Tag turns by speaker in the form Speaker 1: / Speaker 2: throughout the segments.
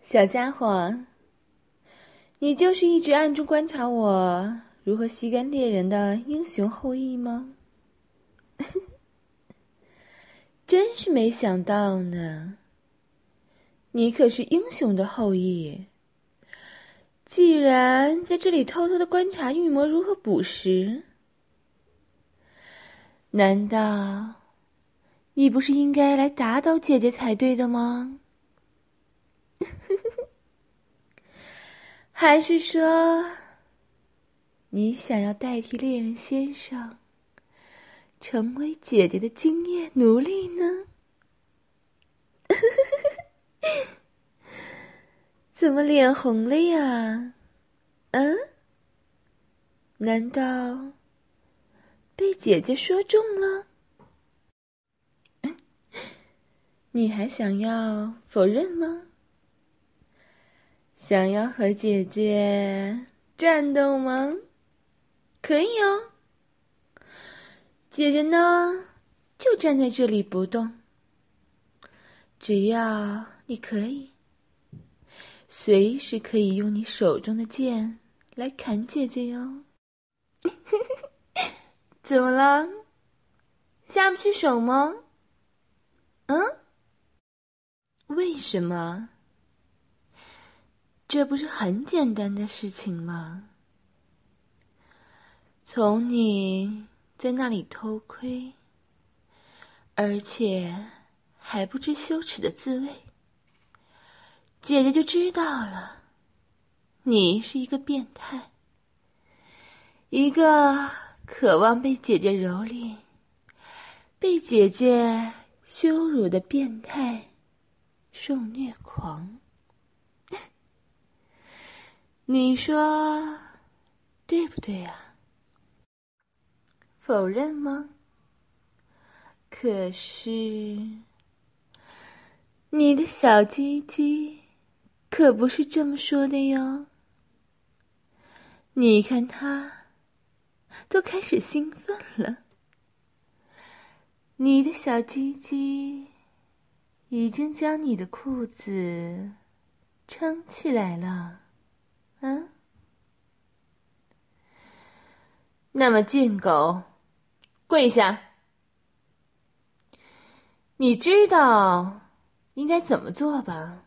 Speaker 1: 小家伙，你就是一直暗中观察我如何吸干猎人的英雄后裔吗？真是没想到呢，你可是英雄的后裔。既然在这里偷偷的观察玉魔如何捕食，难道你不是应该来打倒姐姐才对的吗？还是说，你想要代替猎人先生，成为姐姐的精液奴隶呢？怎么脸红了呀？难道被姐姐说中了？你还想要否认吗？想要和姐姐战斗吗？可以哦。姐姐呢，就站在这里不动。只要你可以，随时可以用你手中的剑来砍姐姐哟。怎么了？下不去手吗？为什么？这不是很简单的事情吗？从你在那里偷窥，而且还不知羞耻的滋味，姐姐就知道了，你是一个变态，一个渴望被姐姐蹂躏、被姐姐羞辱的变态受虐狂。你说对不对啊？否认吗？可是你的小鸡鸡可不是这么说的哟。你看它都开始兴奋了，你的小鸡鸡已经将你的裤子撑起来了。那么贱狗，跪下！你知道应该怎么做吧？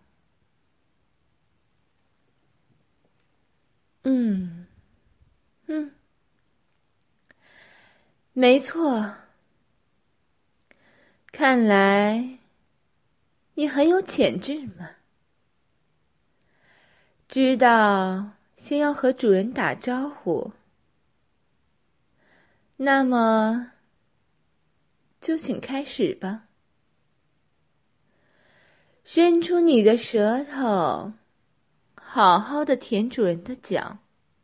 Speaker 1: 没错。看来你很有潜质嘛，知道先要和主人打招呼。那么就请开始吧。伸出你的舌头，好好的舔主人的脚。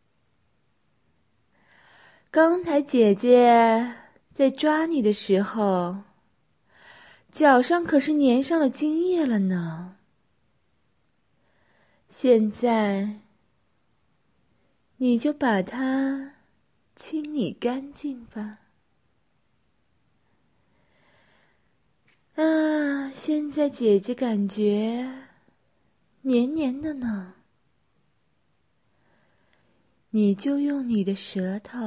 Speaker 1: 刚才姐姐在抓你的时候，脚上可是粘上了精液了呢。现在你就把它清理干净吧。现在姐姐感觉黏黏的呢。你就用你的舌头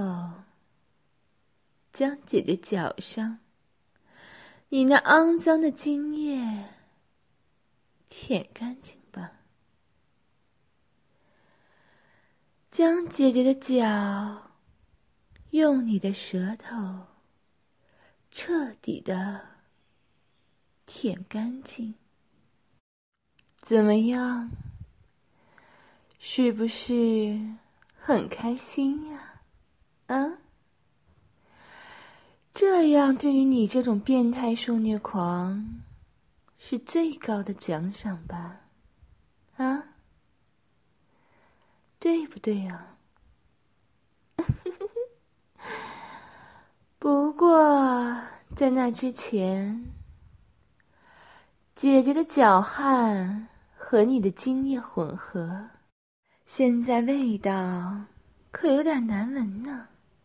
Speaker 1: 将姐姐脚上你那肮脏的精液舔干净吧。将姐姐的脚用你的舌头彻底的舔干净。怎么样？是不是很开心呀？这样对于你这种变态受虐狂是最高的奖赏吧？对不对呀？不过在那之前，姐姐的脚汗和你的精液混合，现在味道可有点难闻呢。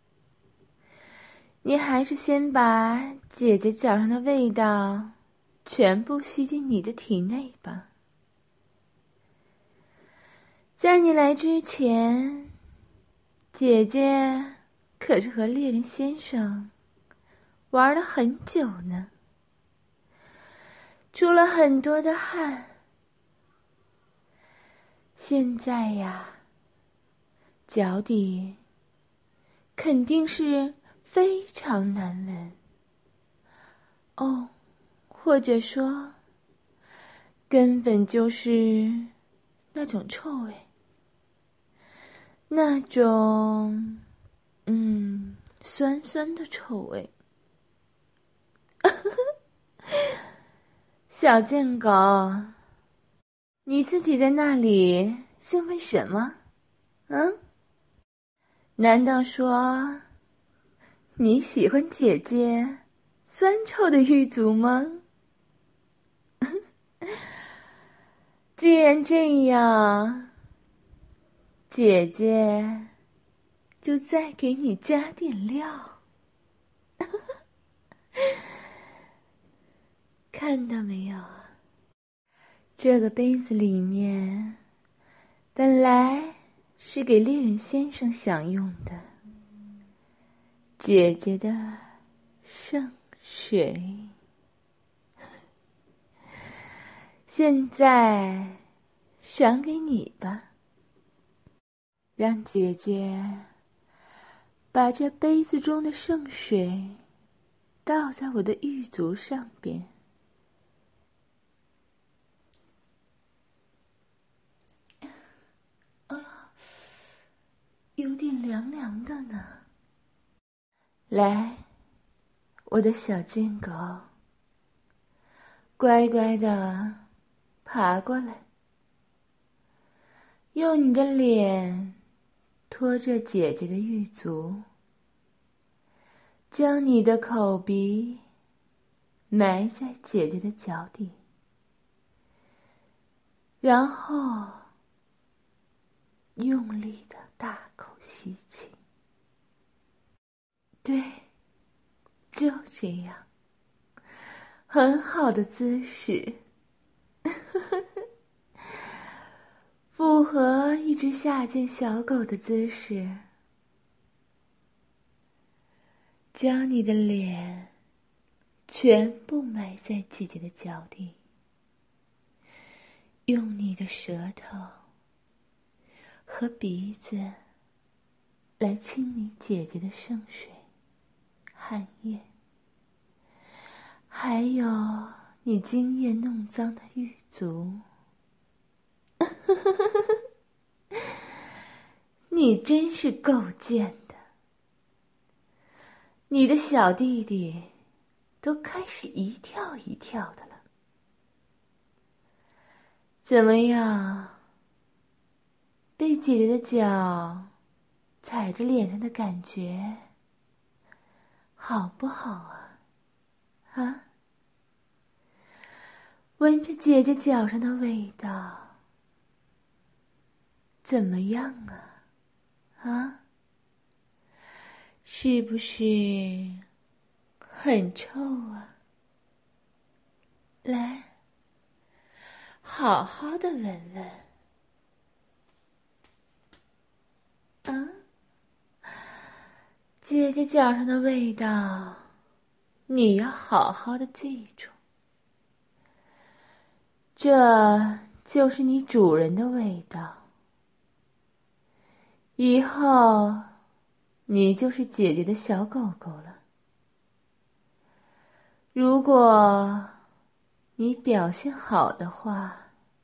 Speaker 1: 你还是先把姐姐脚上的味道全部吸进你的体内吧。 在你来之前，姐姐可是和猎人先生玩了很久呢，出了很多的汗。现在呀，脚底肯定是非常难闻哦，或者说根本就是那种臭味，那种酸酸的臭味。小贱狗，你自己在那里兴奋什么？难道说你喜欢姐姐酸臭的狱卒吗？既然这样，姐姐就再给你加点料。看到没有啊？这个杯子里面本来是给猎人先生享用的，姐姐的圣水。现在赏给你吧，让姐姐把这杯子中的圣水倒在我的玉足上边。哎呀，有点凉凉的呢。来，我的小贱狗，乖乖的爬过来，用你的脸托着姐姐的玉足，将你的口鼻埋在姐姐的脚底，然后用力的大口吸气。对，就这样，很好的姿势，符合一只下贱小狗的姿势。将你的脸全部埋在姐姐的脚底，用你的舌头和鼻子来清理姐姐的圣水、汗液，还有你精液弄脏的玉足。你真是够贱的，你的小弟弟都开始一跳一跳的了。怎么样？被姐姐的脚踩着脸上的感觉好不好啊？啊？闻着姐姐脚上的味道，怎么样啊？啊？是不是很臭啊？来，好好的闻闻。啊？姐姐脚上的味道，你要好好的记住。这就是你主人的味道。以后，你就是姐姐的小狗狗了。如果你表现好的话，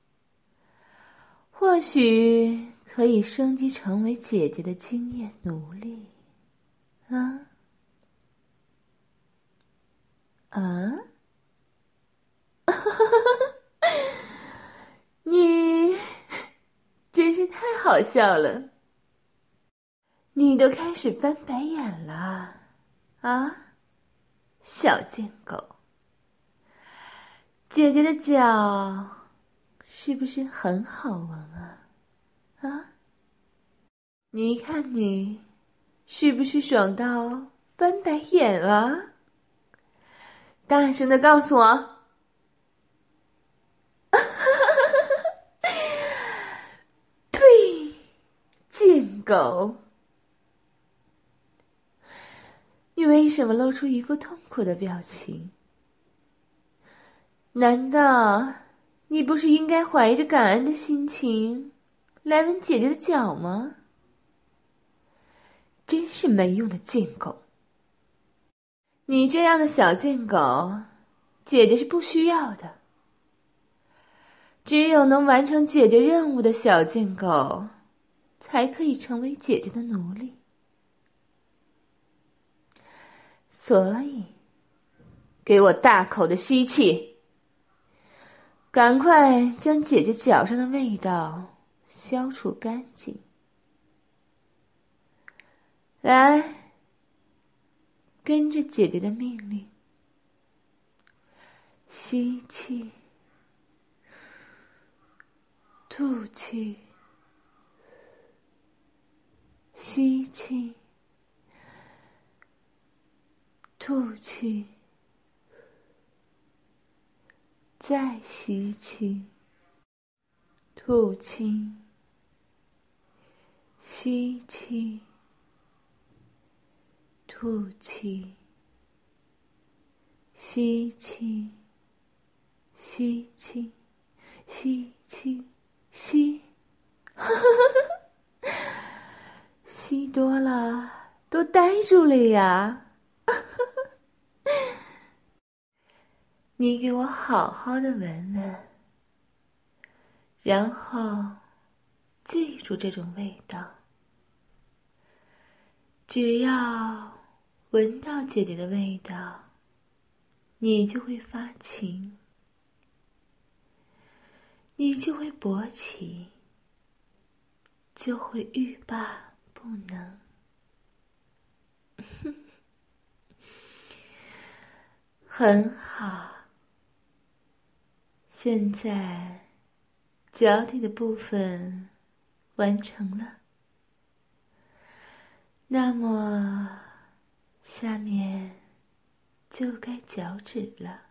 Speaker 1: 或许可以升级成为姐姐的经验奴隶。啊？啊？你真是太好笑了，你都开始翻白眼了，啊，小贱狗！姐姐的脚是不是很好闻啊？啊？你看你是不是爽到翻白眼了？大声的告诉我！对。 狗！你为什么露出一副痛苦的表情？难道你不是应该怀着感恩的心情来吻姐姐的脚吗？真是没用的贱狗！你这样的小贱狗，姐姐是不需要的。只有能完成姐姐任务的小贱狗，才可以成为姐姐的奴隶。所以，给我大口的吸气，赶快将姐姐脚上的味道消除干净。来，跟着姐姐的命令，吸气，吐气，吸气，吐气，再吸气，吐气，吸气，吐气，吸气，吸气，吸气，吸，吸多了都呆住了呀！你给我好好的闻闻，然后记住这种味道。只要闻到姐姐的味道，你就会发情，你就会勃起，就会欲罢不能。很好，现在脚底的部分完成了，那么下面就该脚趾了。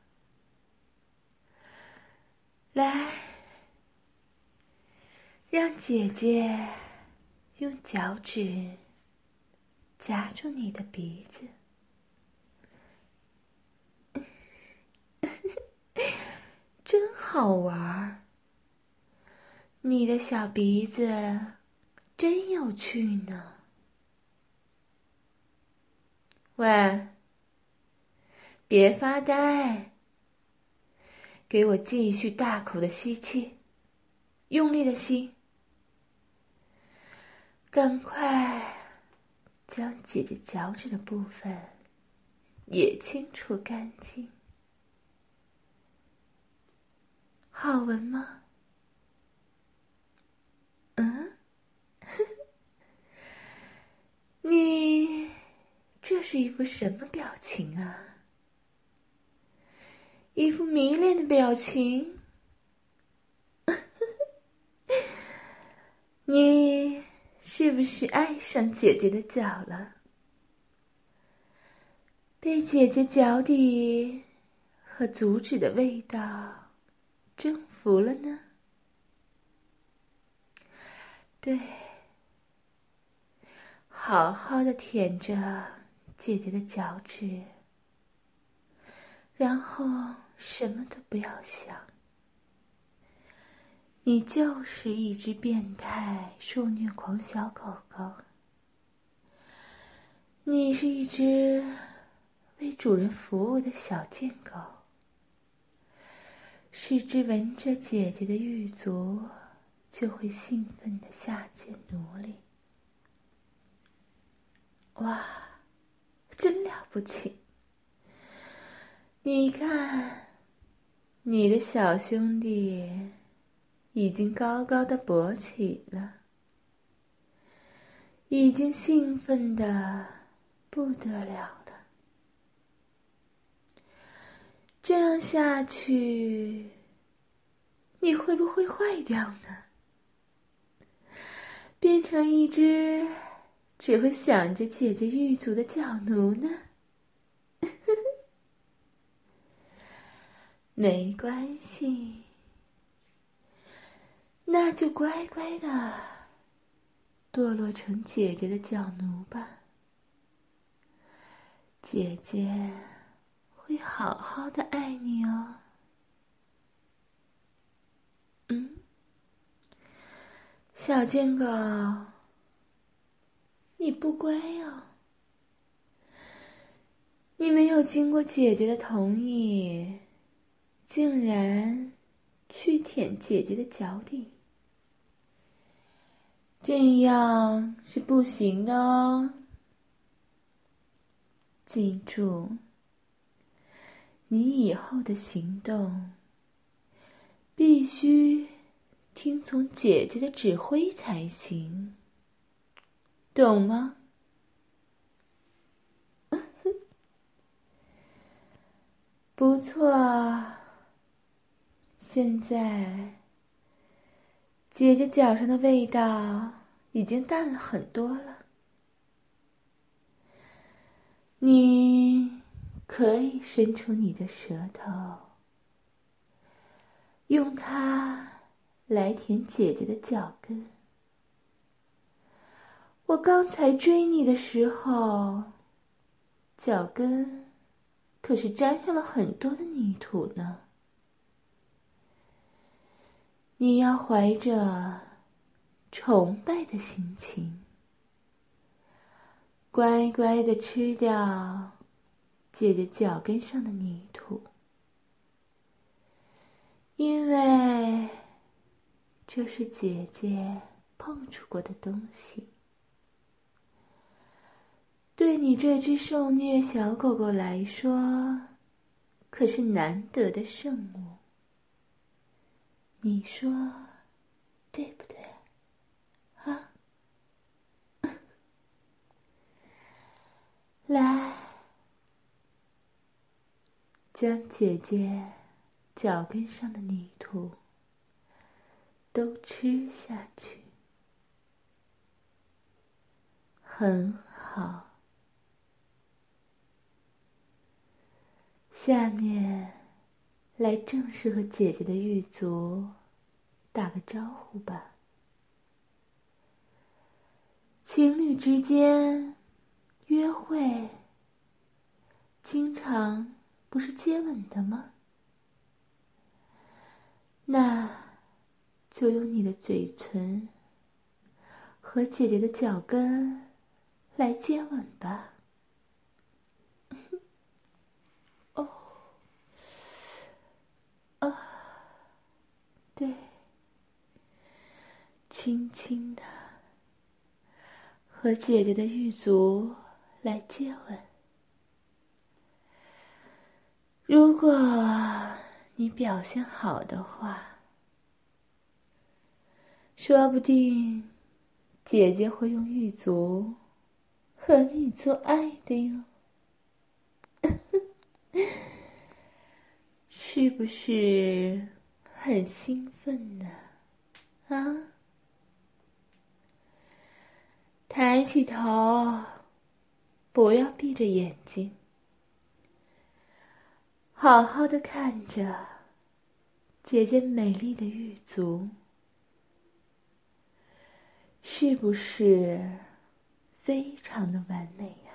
Speaker 1: 来，让姐姐用脚趾夹住你的鼻子。真好玩，你的小鼻子真有趣呢。喂，别发呆，给我继续大口的吸气，用力的吸，赶快将姐姐脚趾的部分也清除干净。好闻吗？你这是一副什么表情啊？一副迷恋的表情。你是不是爱上姐姐的脚了？被姐姐脚底和足趾的味道征服了呢？对，好好的舔着姐姐的脚趾，然后什么都不要想。你就是一只变态受虐狂小狗狗，你是一只为主人服务的小贱狗，是只闻着姐姐的玉足就会兴奋的下贱奴隶。哇，真了不起！你看，你的小兄弟已经高高的勃起了，已经兴奋的不得了了。这样下去，你会不会坏掉呢？变成一只只会想着姐姐玉足的脚奴呢？没关系，那就乖乖的堕落成姐姐的脚奴吧。姐姐会好好的爱你哦。小贱狗，你不乖哦。你没有经过姐姐的同意，竟然去舔姐姐的脚底，这样是不行的哦。记住，你以后的行动必须听从姐姐的指挥才行，懂吗？不错，现在姐姐脚上的味道已经淡了很多了。你可以伸出你的舌头，用它来舔姐姐的脚跟。我刚才追你的时候，脚跟可是沾上了很多的泥土呢。你要怀着崇拜的心情，乖乖地吃掉姐姐脚跟上的泥土，因为这是姐姐碰触过的东西。对你这只受虐小狗狗来说，可是难得的圣物。你说对不对啊？来，将姐姐脚跟上的泥土都吃下去。很好。下面来正式和姐姐的狱卒打个招呼吧。情侣之间约会经常不是接吻的吗？那就用你的嘴唇和姐姐的脚跟来接吻吧。哦，啊，对，轻轻的和姐姐的狱卒来接吻。如果你表现好的话，说不定姐姐会用狱卒和你做爱的哟。是不是很兴奋呢？啊？抬起头，不要闭着眼睛，好好的看着姐姐美丽的狱卒，是不是非常的完美呀？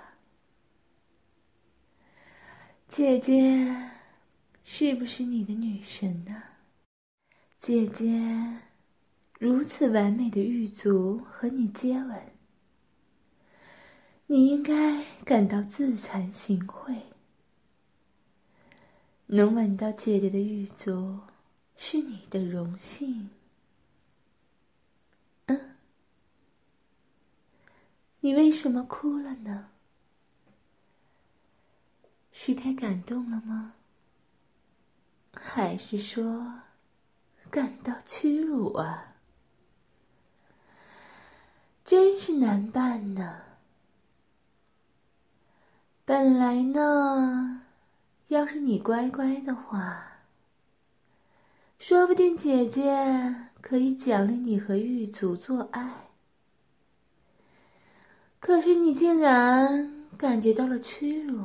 Speaker 1: 姐姐是不是你的女神呢？姐姐如此完美的狱卒和你接吻，你应该感到自惭形秽。能吻到姐姐的狱卒是你的荣幸。你为什么哭了呢？是太感动了吗？还是说感到屈辱啊？真是难办呢。本来呢，要是你乖乖的话，说不定姐姐可以奖励你和狱卒做爱。可是你竟然感觉到了屈辱，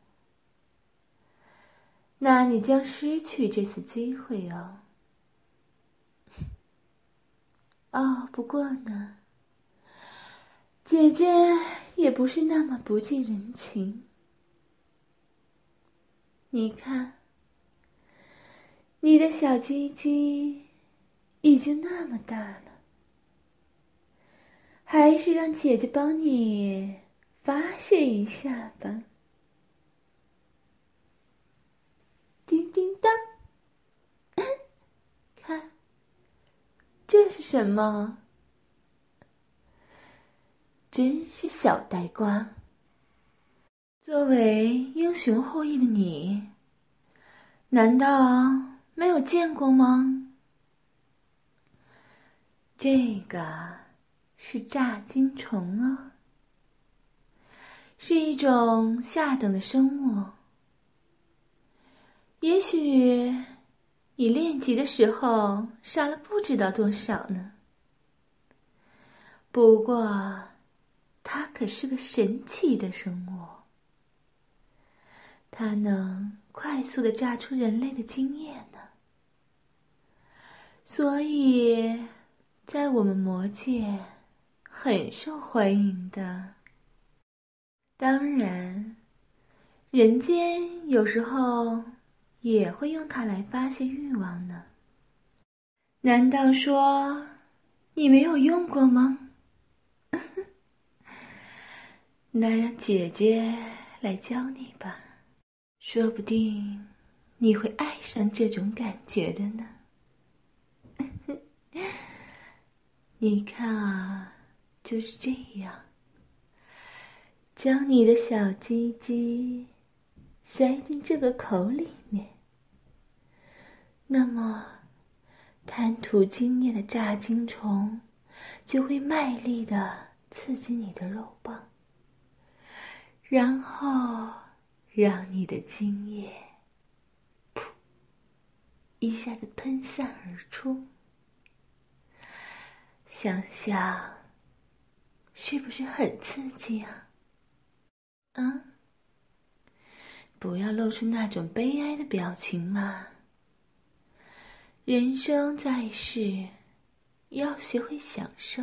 Speaker 1: 那你将失去这次机会哦。哦，不过呢， 姐姐也不是那么不近人情。你看，你的小鸡鸡已经那么大了，还是让姐姐帮你发泄一下吧。叮叮当，看，这是什么？真是小呆瓜！作为英雄后裔的你，难道没有见过吗？这个是炸金虫哦，是一种下等的生物。也许你练级的时候杀了不知道多少呢。不过，它可是个神奇的生物，它能快速地榨出人类的精液呢。所以，在我们魔界很受欢迎的。当然，人间有时候也会用它来发泄欲望呢。难道说你没有用过吗？那让姐姐来教你吧，说不定你会爱上这种感觉的呢。你看啊，就是这样，将你的小鸡鸡塞进这个口里面，那么贪图精液的炸精虫就会卖力地刺激你的肉棒，然后让你的精液噗一下子喷散而出。想想是不是很刺激啊？啊，不要露出那种悲哀的表情嘛。人生在世，要学会享受。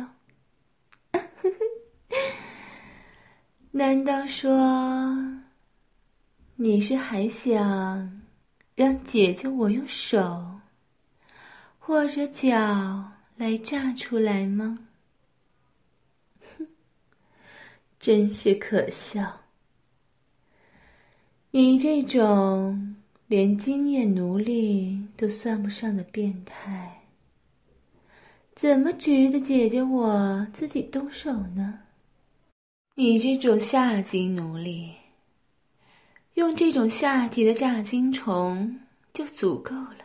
Speaker 1: 难道说你是还想让姐姐我用手或者脚来炸出来吗？哼，真是可笑。你这种连经验奴隶都算不上的变态，怎么值得姐姐我自己动手呢？你这种下级奴隶，用这种下级的炸精虫就足够了，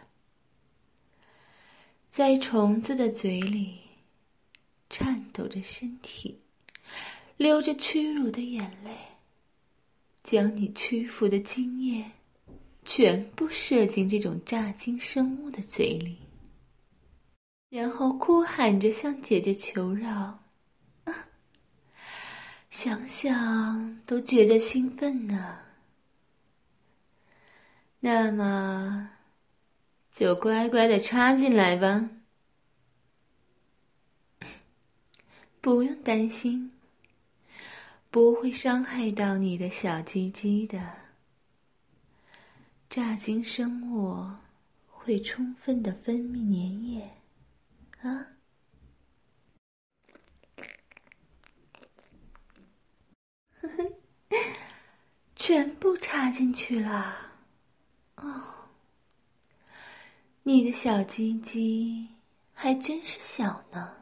Speaker 1: 在虫子的嘴里颤抖着身体，流着屈辱的眼泪，将你屈服的精液全部射进这种炸精生物的嘴里，然后哭喊着向姐姐求饶。想想都觉得兴奋呢。那么，就乖乖地插进来吧。不用担心，不会伤害到你的小鸡鸡的。炸精生物会充分地分泌粘液啊。呵呵，全部插进去了。哦，你的小鸡鸡还真是小呢。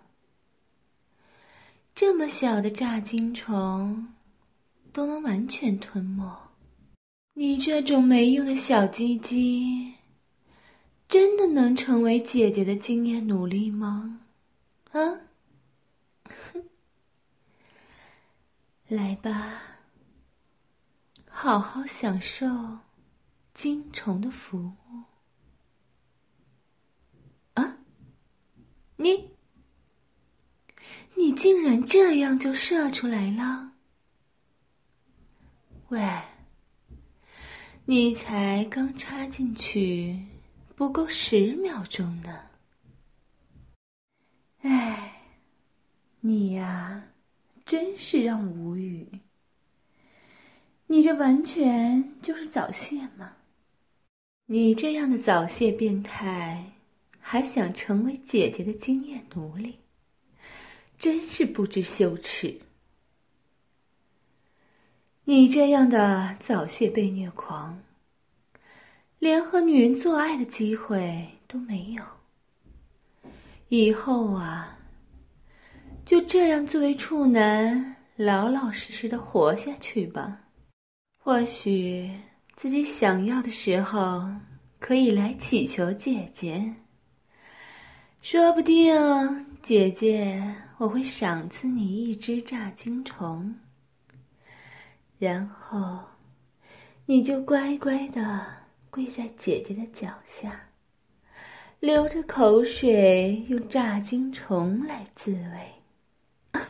Speaker 1: 这么小的炸精虫都能完全吞没，你这种没用的小鸡鸡真的能成为姐姐的经验奴隶吗？啊？来吧，好好享受精虫的服务。啊？你竟然这样就射出来了？喂，你才刚插进去不够10秒钟呢。哎，你呀， 真是让我无语。你这完全就是早泄嘛！你这样的早泄变态，还想成为姐姐的经验奴隶，真是不知羞耻。你这样的早泄被虐狂，连和女人做爱的机会都没有。以后啊，就这样作为处男，老老实实的活下去吧。或许自己想要的时候，可以来祈求姐姐。说不定姐姐我会赏赐你一只炸精虫，然后你就乖乖地跪在姐姐的脚下，流着口水用炸精虫来自慰。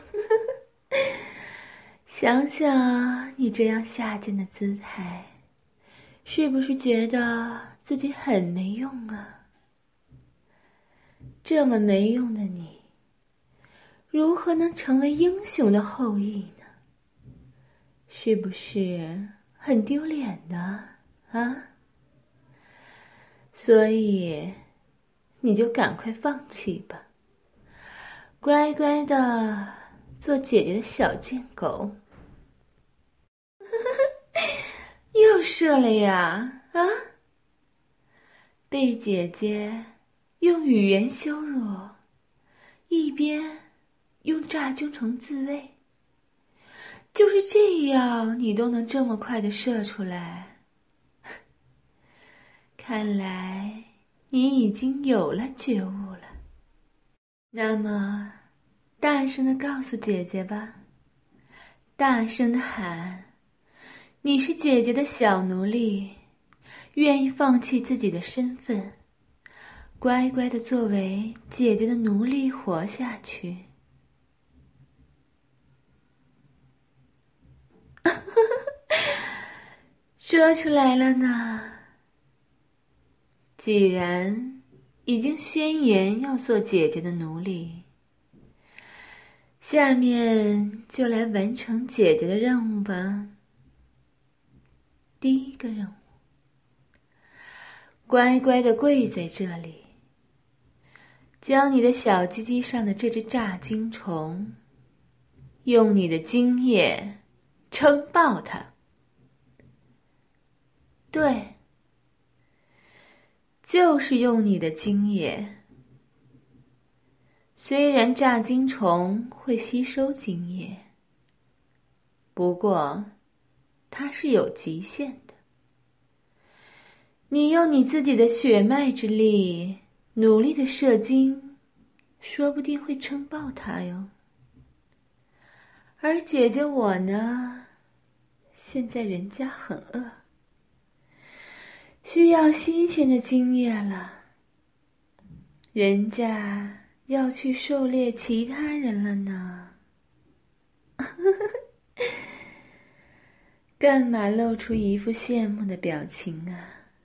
Speaker 1: 想想你这样下贱的姿态，是不是觉得自己很没用啊？这么没用的你，如何能成为英雄的后裔呢？是不是很丢脸的啊？所以你就赶快放弃吧，乖乖的做姐姐的小贱狗。又射了呀啊！被姐姐用语言羞辱，一边用炸精虫自慰，就是这样你都能这么快的射出来，看来你已经有了觉悟了。那么大声的告诉姐姐吧，大声的喊，你是姐姐的小奴隶，愿意放弃自己的身份，乖乖的作为姐姐的奴隶活下去。说出来了呢。既然已经宣言要做姐姐的奴隶，下面就来完成姐姐的任务吧。第一个任务，乖乖的跪在这里，将你的小鸡鸡上的这只炸精虫，用你的精液撑爆它。对，就是用你的精液。虽然炸精虫会吸收精液，不过它是有极限的。你用你自己的血脉之力努力的射精，说不定会撑爆它哟。而姐姐我呢，现在人家很饿，需要新鲜的精液了。人家要去狩猎其他人了呢。干嘛露出一副羡慕的表情啊？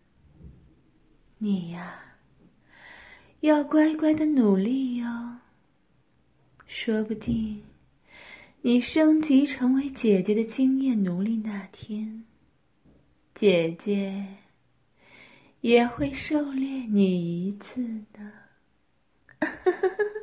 Speaker 1: 你呀，要乖乖的努力哟。说不定你升级成为姐姐的经验奴隶那天，姐姐也会狩猎你一次的。